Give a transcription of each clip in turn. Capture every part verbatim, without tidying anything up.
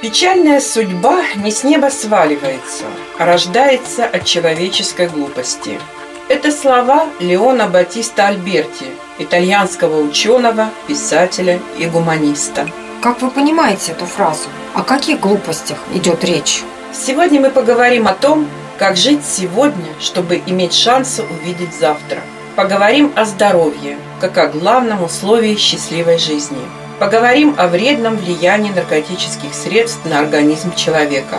Печальная судьба не с неба сваливается, а рождается от человеческой глупости. Это слова Леона Батиста Альберти, итальянского ученого, писателя и гуманиста. Как вы понимаете эту фразу? О каких глупостях идет речь? Сегодня мы поговорим о том, как жить сегодня, чтобы иметь шансы увидеть завтра. Поговорим о здоровье, как о главном условии счастливой жизни. Поговорим о вредном влиянии наркотических средств на организм человека.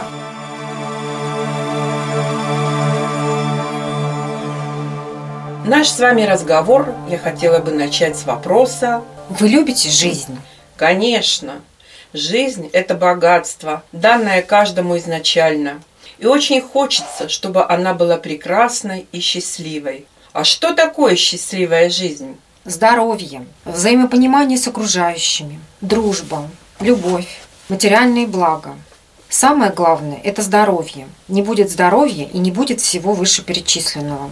Наш с вами разговор я хотела бы начать с вопроса: вы любите жизнь? Конечно. Жизнь – это богатство, данное каждому изначально. И очень хочется, чтобы она была прекрасной и счастливой. А что такое счастливая жизнь? Здоровье, взаимопонимание с окружающими, дружба, любовь, материальные блага. Самое главное – это здоровье. Не будет здоровья и не будет всего вышеперечисленного.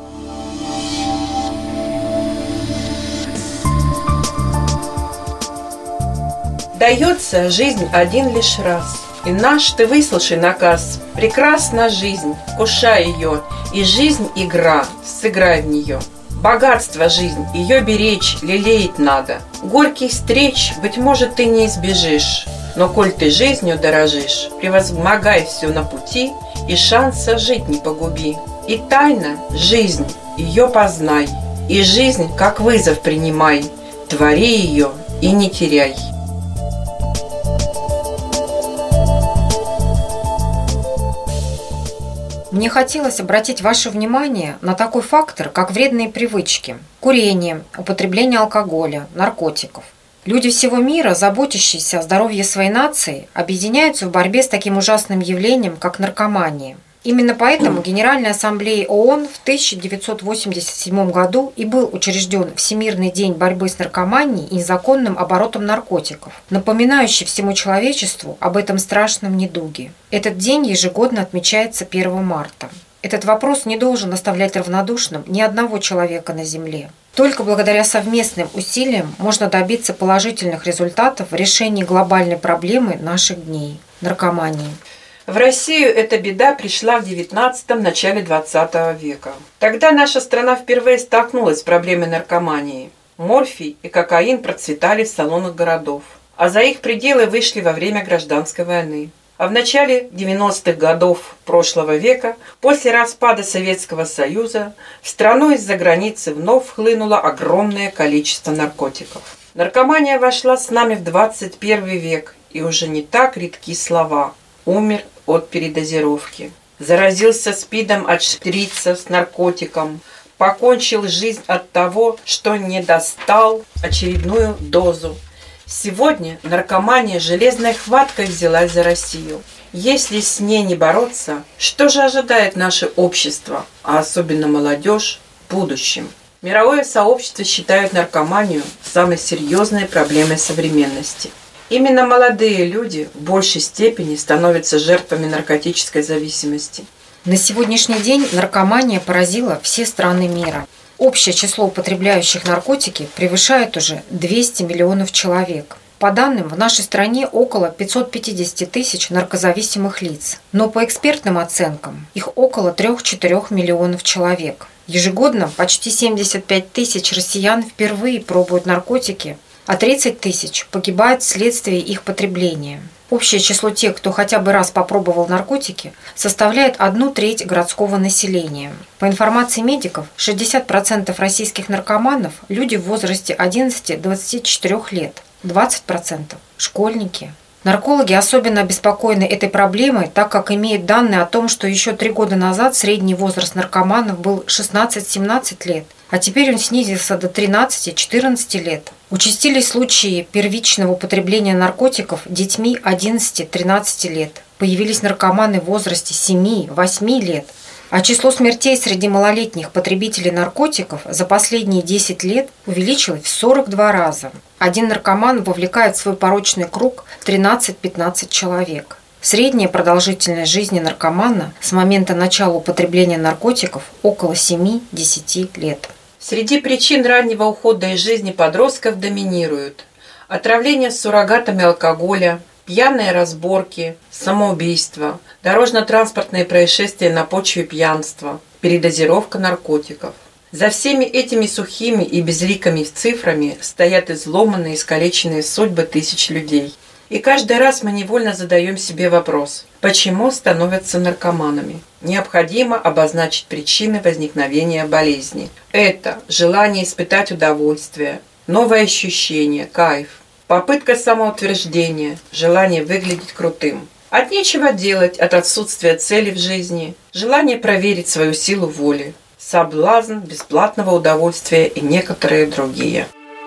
Дается жизнь один лишь раз. И наш ты выслушай наказ. Прекрасна жизнь, вкушай ее, и жизнь игра, сыграй в нее. Богатство жизнь, ее беречь, лелеять надо. Горьких встреч, быть может, ты не избежишь. Но коль ты жизнью дорожишь, превозмогай все на пути, и шанса жить не погуби. И тайна жизнь, ее познай, и жизнь как вызов принимай. Твори ее и не теряй. Мне хотелось обратить ваше внимание на такой фактор, как вредные привычки, курение, употребление алкоголя, наркотиков. Люди всего мира, заботящиеся о здоровье своей нации, объединяются в борьбе с таким ужасным явлением, как наркомания. Именно поэтому Генеральной Ассамблеей ООН в тысяча девятьсот восемьдесят седьмом году и был учрежден Всемирный день борьбы с наркоманией и незаконным оборотом наркотиков, напоминающий всему человечеству об этом страшном недуге. Этот день ежегодно отмечается первого марта. Этот вопрос не должен оставлять равнодушным ни одного человека на Земле. Только благодаря совместным усилиям можно добиться положительных результатов в решении глобальной проблемы наших дней – наркомании. В Россию эта беда пришла в девятнадцатом – начале двадцатого века. Тогда наша страна впервые столкнулась с проблемой наркомании. Морфий и кокаин процветали в салонах городов, а за их пределы вышли во время гражданской войны. А в начале девяностых годов прошлого века, после распада Советского Союза, в страну из-за границы вновь хлынуло огромное количество наркотиков. Наркомания вошла с нами в двадцать первый век, и уже не так редки слова: умер от передозировки, заразился СПИДом от шприца с наркотиком, покончил жизнь от того, что не достал очередную дозу. Сегодня наркомания железной хваткой взялась за Россию. Если с ней не бороться, что же ожидает наше общество, а особенно молодежь, в будущем? Мировое сообщество считает наркоманию самой серьезной проблемой современности. Именно молодые люди в большей степени становятся жертвами наркотической зависимости. На сегодняшний день наркомания поразила все страны мира. Общее число употребляющих наркотики превышает уже двести миллионов человек. По данным, в нашей стране около пятьсот пятьдесят тысяч наркозависимых лиц, но по экспертным оценкам их около трёх-четырёх миллионов человек. Ежегодно почти семьдесят пять тысяч россиян впервые пробуют наркотики, а тридцать тысяч погибают вследствие их потребления. Общее число тех, кто хотя бы раз попробовал наркотики, составляет одну треть городского населения. По информации медиков, шестьдесят процентов российских наркоманов – люди в возрасте одиннадцати-двадцати четырёх лет, двадцать процентов – школьники. Наркологи особенно обеспокоены этой проблемой, так как имеют данные о том, что еще три года назад средний возраст наркоманов был шестнадцать-семнадцать лет, а теперь он снизился до тринадцати-четырнадцати лет. Участились случаи первичного употребления наркотиков детьми одиннадцати-тринадцати лет. Появились наркоманы в возрасте семи-восьми лет. А число смертей среди малолетних потребителей наркотиков за последние десять лет увеличилось в сорок два раза. Один наркоман вовлекает в свой порочный круг тринадцать-пятнадцать человек. Средняя продолжительность жизни наркомана с момента начала употребления наркотиков около семи-десяти лет. Среди причин раннего ухода из жизни подростков доминируют отравление суррогатами алкоголя, Пьяные разборки, самоубийства, дорожно-транспортные происшествия на почве пьянства, передозировка наркотиков. За всеми этими сухими и безликими цифрами стоят изломанные, искалеченные судьбы тысяч людей. И каждый раз мы невольно задаем себе вопрос, почему становятся наркоманами? Необходимо обозначить причины возникновения болезни. Это желание испытать удовольствие, новое ощущение, кайф, попытка самоутверждения, желание выглядеть крутым. От нечего делать, от отсутствия цели в жизни, желание проверить свою силу воли, соблазн бесплатного удовольствия и некоторые другие.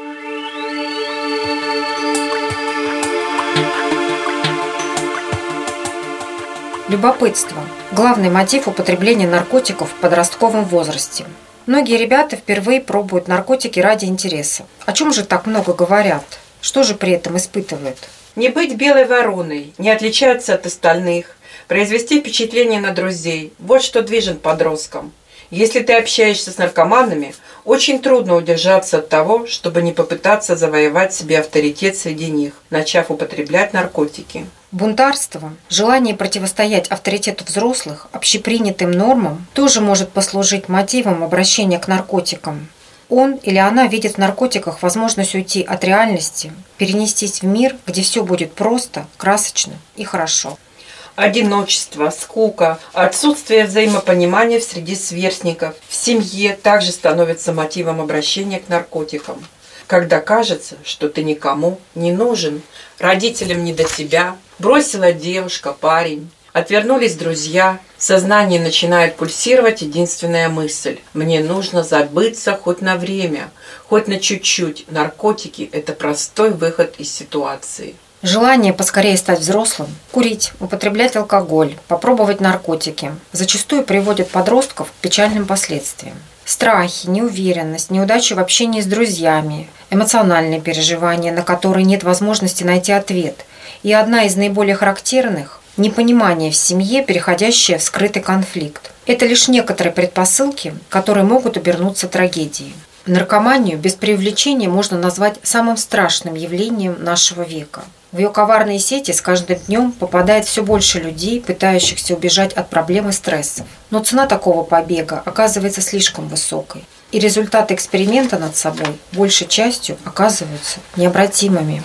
Любопытство – главный мотив употребления наркотиков в подростковом возрасте. Многие ребята впервые пробуют наркотики ради интереса. О чем же так много говорят? Что же при этом испытывают? Не быть белой вороной, не отличаться от остальных, произвести впечатление на друзей – вот что движет подросткам. Если ты общаешься с наркоманами, очень трудно удержаться от того, чтобы не попытаться завоевать себе авторитет среди них, начав употреблять наркотики. Бунтарство, желание противостоять авторитету взрослых, общепринятым нормам, тоже может послужить мотивом обращения к наркотикам. Он или она видит в наркотиках возможность уйти от реальности, перенестись в мир, где все будет просто, красочно и хорошо. Одиночество, скука, отсутствие взаимопонимания среди сверстников в семье также становится мотивом обращения к наркотикам. Когда кажется, что ты никому не нужен, родителям не до тебя, бросила девушка, парень, отвернулись друзья, в сознании начинает пульсировать единственная мысль – мне нужно забыться хоть на время, хоть на чуть-чуть. Наркотики – это простой выход из ситуации. Желание поскорее стать взрослым, курить, употреблять алкоголь, попробовать наркотики зачастую приводит подростков к печальным последствиям. Страхи, неуверенность, неудачи в общении с друзьями, эмоциональные переживания, на которые нет возможности найти ответ. И одна из наиболее характерных – непонимание в семье, переходящее в скрытый конфликт. Это лишь некоторые предпосылки, которые могут обернуться трагедией. Наркоманию без преувеличения можно назвать самым страшным явлением нашего века. В ее коварные сети с каждым днем попадает все больше людей, пытающихся убежать от проблем и стрессов. Но цена такого побега оказывается слишком высокой. И результаты эксперимента над собой большей частью оказываются необратимыми.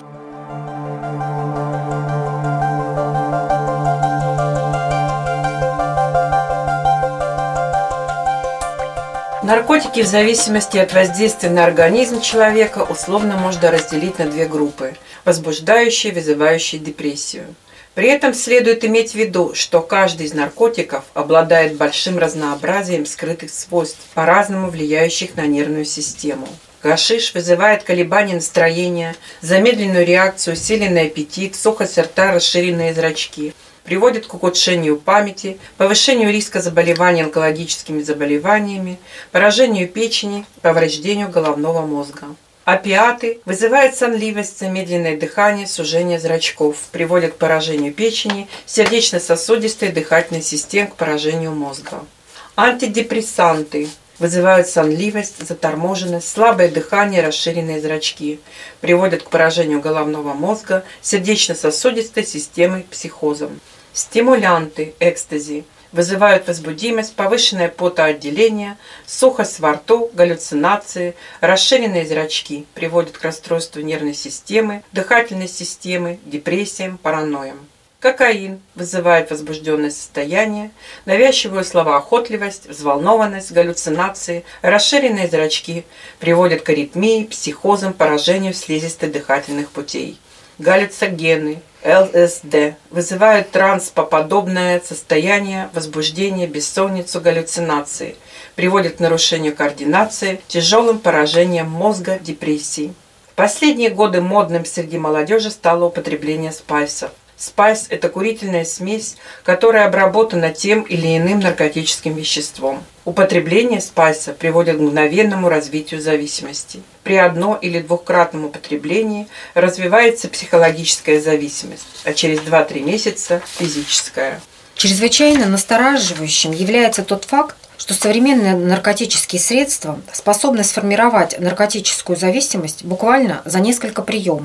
Наркотики в зависимости от воздействия на организм человека условно можно разделить на две группы – возбуждающие и вызывающие депрессию. При этом следует иметь в виду, что каждый из наркотиков обладает большим разнообразием скрытых свойств, по-разному влияющих на нервную систему. Гашиш вызывает колебания настроения, замедленную реакцию, усиленный аппетит, сухость рта, расширенные зрачки. Приводит к ухудшению памяти, повышению риска заболевания онкологическими заболеваниями, поражению печени, повреждению головного мозга. Опиаты вызывают сонливость, замедленное дыхание, сужение зрачков, приводят к поражению печени, сердечно-сосудистой и дыхательной систем, к поражению мозга. Антидепрессанты вызывают сонливость, заторможенность, слабое дыхание, расширенные зрачки, приводят к поражению головного мозга, сердечно-сосудистой системы, психозом. Стимулянты, экстази, вызывают возбудимость, повышенное потоотделение, сухость во рту, галлюцинации, расширенные зрачки, приводят к расстройству нервной системы, дыхательной системы, депрессиям, паранойям. Кокаин вызывает возбужденное состояние, навязчивую словоохотливость, взволнованность, галлюцинации, расширенные зрачки, приводят к аритмии, психозам, поражению слизистой дыхательных путей. Галлюцогены, эл эс дэ вызывают транспоподобное состояние, возбуждение, бессонницу, галлюцинации, приводят к нарушению координации, тяжелым поражениям мозга, депрессии. В последние годы модным среди молодежи стало употребление спайсов. Спайс – это курительная смесь, которая обработана тем или иным наркотическим веществом. Употребление спайса приводит к мгновенному развитию зависимости. При одно- или двухкратном употреблении развивается психологическая зависимость, а через два-три месяца – физическая. Чрезвычайно настораживающим является тот факт, что современные наркотические средства способны сформировать наркотическую зависимость буквально за несколько приемов.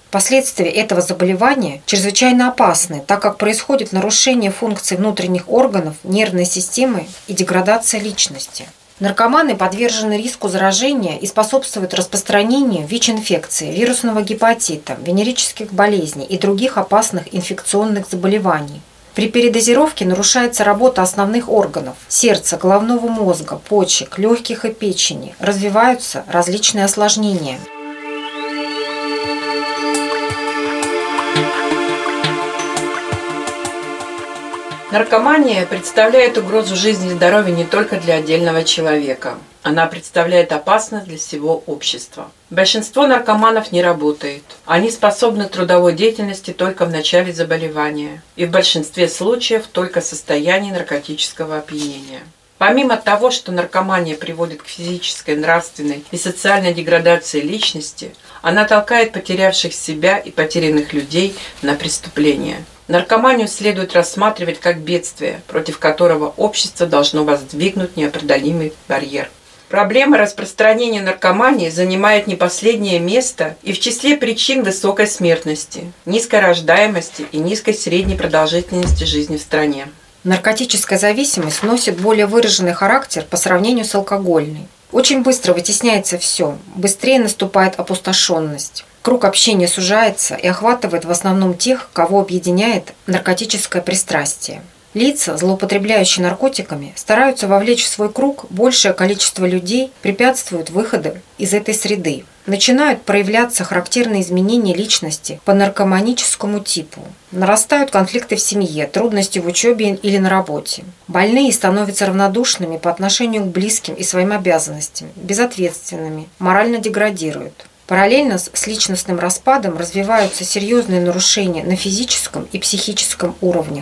Последствия этого заболевания чрезвычайно опасны, так как происходит нарушение функций внутренних органов, нервной системы и деградация личности. Наркоманы подвержены риску заражения и способствуют распространению ВИЧ-инфекции, вирусного гепатита, венерических болезней и других опасных инфекционных заболеваний. При передозировке нарушается работа основных органов – сердца, головного мозга, почек, легких и печени. Развиваются различные осложнения. Наркомания представляет угрозу жизни и здоровью не только для отдельного человека. Она представляет опасность для всего общества. Большинство наркоманов не работает. Они способны к трудовой деятельности только в начале заболевания и в большинстве случаев только в состоянии наркотического опьянения. Помимо того, что наркомания приводит к физической, нравственной и социальной деградации личности, она толкает потерявших себя и потерянных людей на преступления. Наркоманию следует рассматривать как бедствие, против которого общество должно воздвигнуть непреодолимый барьер. Проблема распространения наркомании занимает не последнее место и в числе причин высокой смертности, низкой рождаемости и низкой средней продолжительности жизни в стране. Наркотическая зависимость носит более выраженный характер по сравнению с алкогольной. Очень быстро вытесняется все, быстрее наступает опустошенность. Круг общения сужается и охватывает в основном тех, кого объединяет наркотическое пристрастие. Лица, злоупотребляющие наркотиками, стараются вовлечь в свой круг большее количество людей, препятствуют выходу из этой среды. Начинают проявляться характерные изменения личности по наркоманическому типу. Нарастают конфликты в семье, трудности в учебе или на работе. Больные становятся равнодушными по отношению к близким и своим обязанностям, безответственными, морально деградируют. Параллельно с личностным распадом развиваются серьезные нарушения на физическом и психическом уровнях.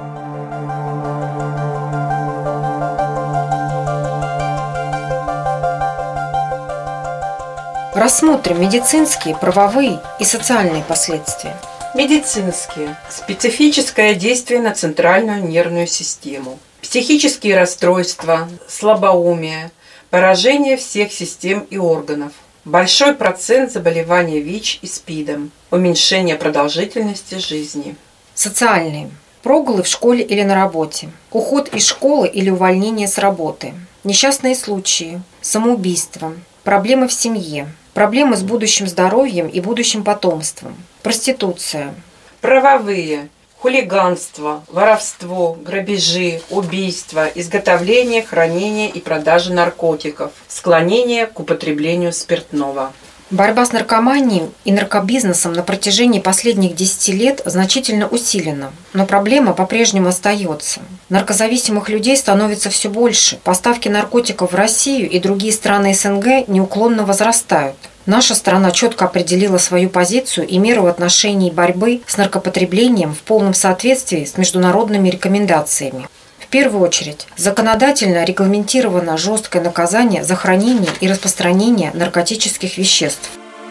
Рассмотрим медицинские, правовые и социальные последствия. Медицинские. Специфическое действие на центральную нервную систему. Психические расстройства, слабоумие, поражение всех систем и органов. Большой процент заболеваний ВИЧ и СПИДом. Уменьшение продолжительности жизни. Социальные. Прогулы в школе или на работе. Уход из школы или увольнение с работы. Несчастные случаи. Самоубийство. Проблемы в семье. Проблемы с будущим здоровьем и будущим потомством. Проституция. Правовые. Хулиганство, воровство, грабежи, убийства, изготовление, хранение и продажа наркотиков, склонение к употреблению спиртного. Борьба с наркоманией и наркобизнесом на протяжении последних десяти лет значительно усилена, но проблема по-прежнему остается. Наркозависимых людей становится все больше, поставки наркотиков в Россию и другие страны СНГ неуклонно возрастают. Наша страна четко определила свою позицию и меры в отношении борьбы с наркопотреблением в полном соответствии с международными рекомендациями. В первую очередь, законодательно регламентировано жесткое наказание за хранение и распространение наркотических веществ.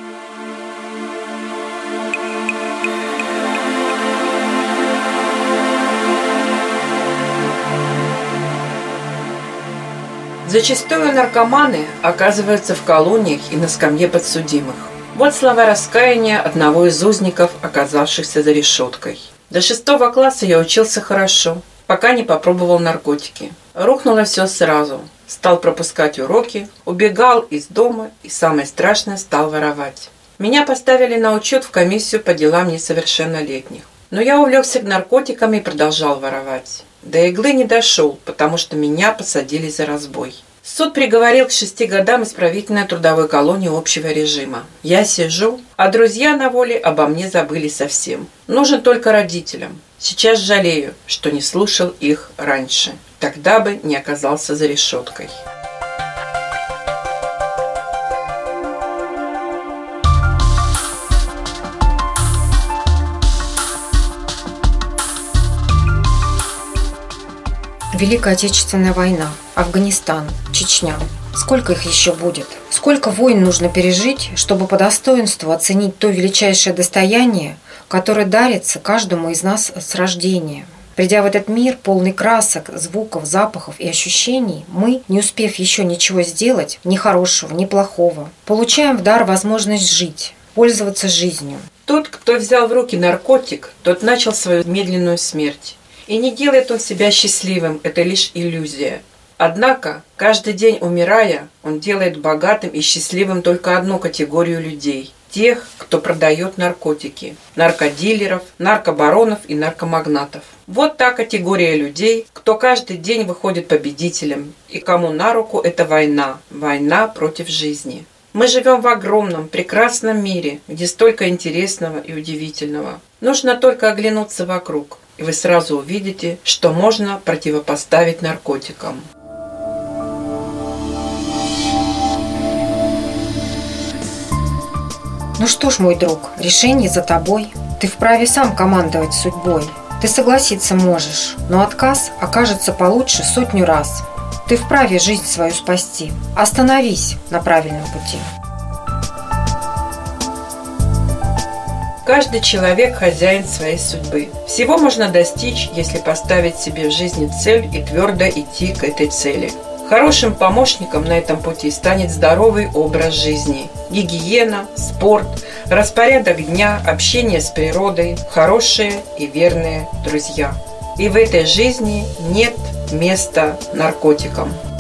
Зачастую наркоманы оказываются в колониях и на скамье подсудимых. Вот слова раскаяния одного из узников, оказавшихся за решеткой. До шестого класса я учился хорошо, пока не попробовал наркотики. Рухнуло все сразу. Стал пропускать уроки, убегал из дома и, самое страшное, стал воровать. Меня поставили на учет в комиссию по делам несовершеннолетних. Но я увлекся наркотикам и продолжал воровать. До иглы не дошел, потому что меня посадили за разбой. Суд приговорил к шести годам исправительной трудовой колонии общего режима. Я сижу, а друзья на воле обо мне забыли совсем. Нужен только родителям. Сейчас жалею, что не слушал их раньше. Тогда бы не оказался за решеткой. Великая Отечественная война, Афганистан, Чечня. Сколько их еще будет? Сколько войн нужно пережить, чтобы по достоинству оценить то величайшее достояние, которое дарится каждому из нас с рождения? Придя в этот мир, полный красок, звуков, запахов и ощущений, мы, не успев еще ничего сделать, ни хорошего, ни плохого, получаем в дар возможность жить, пользоваться жизнью. Тот, кто взял в руки наркотик, тот начал свою медленную смерть. И не делает он себя счастливым, это лишь иллюзия. Однако, каждый день умирая, он делает богатым и счастливым только одну категорию людей – тех, кто продает наркотики – наркодилеров, наркобаронов и наркомагнатов. Вот та категория людей, кто каждый день выходит победителем, и кому на руку эта война, война против жизни. Мы живем в огромном, прекрасном мире, где столько интересного и удивительного. Нужно только оглянуться вокруг, и вы сразу увидите, что можно противопоставить наркотикам. Ну что ж, мой друг, решение за тобой. Ты вправе сам командовать судьбой. Ты согласиться можешь, но отказ окажется получше сотню раз. Ты вправе жизнь свою спасти. Остановись на правильном пути. Каждый человек хозяин своей судьбы. Всего можно достичь, если поставить себе в жизни цель и твердо идти к этой цели. Хорошим помощником на этом пути станет здоровый образ жизни, гигиена, спорт, распорядок дня, общение с природой, хорошие и верные друзья. И в этой жизни нет места наркотикам.